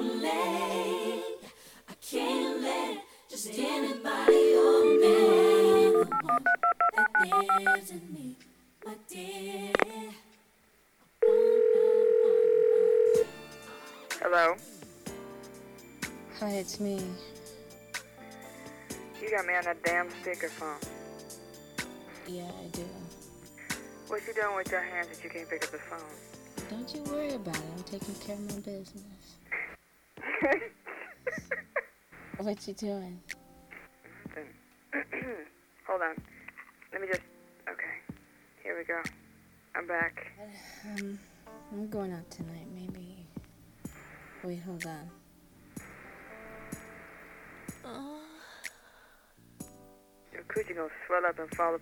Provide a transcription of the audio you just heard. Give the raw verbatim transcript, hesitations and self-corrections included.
Hello? Hi, it's me. You got me on that damn speakerphone. Yeah, I do. What you doing with your hands that you can't pick up the phone? Don't you worry about it. I'm taking care of my business. What you doing? Hold on. Let me just... Okay. Here we go. I'm back. Um, I'm going out tonight, maybe. Wait, hold on. Your coochie gonna swell up and fall